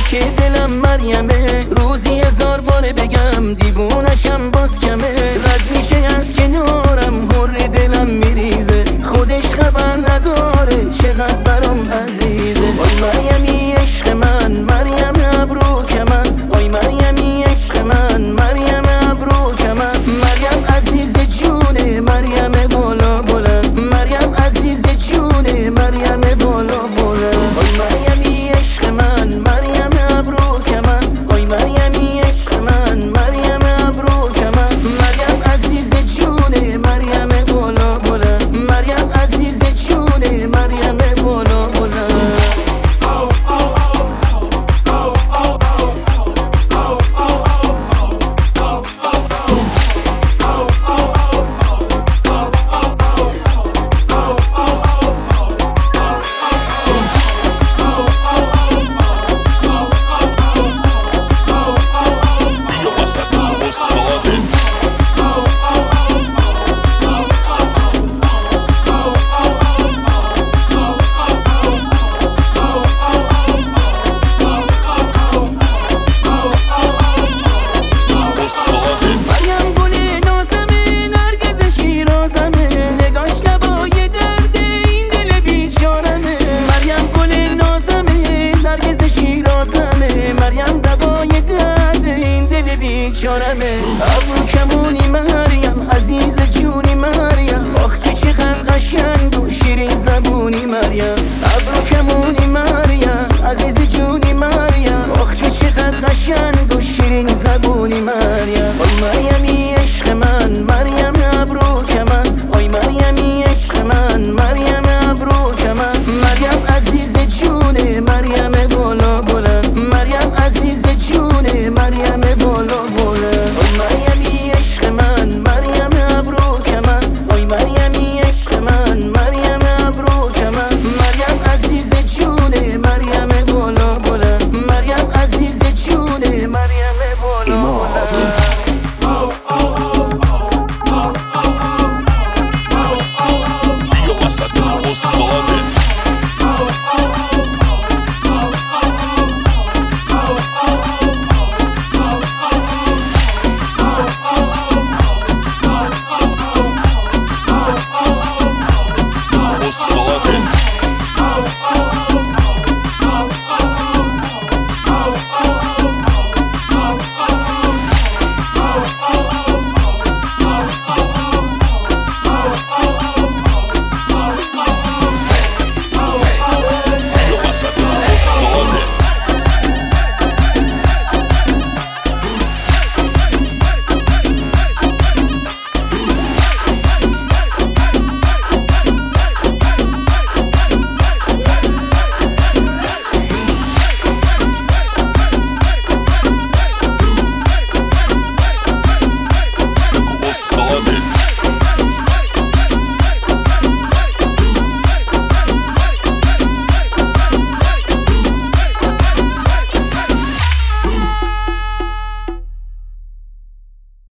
که دلم مریمه، روزی 1000 بار بگم دیوونشم باز کمه. رد میشه از کنارم حر دلم میریزه، خودش خبر نداره چقدر برام عزیزه. وای مریمی عشق من، مریم ابروک من، وای مریمی عشق من، مریم ابروک من. مریم عزیز جونه، مریم بالا بلند، مریم عزیز جونه، مریم بالا بلند. وای مریمی عشق من، مریم ابروک من، وای مریمی عشق من، مریم ابروک من. مریم عزیز جونه، مریم بالا بلند، مریم عزیز جونه، مریم بالا بلند. مریم دوای درد این دل بیچارمه. ابرو کمونی مریم عزیز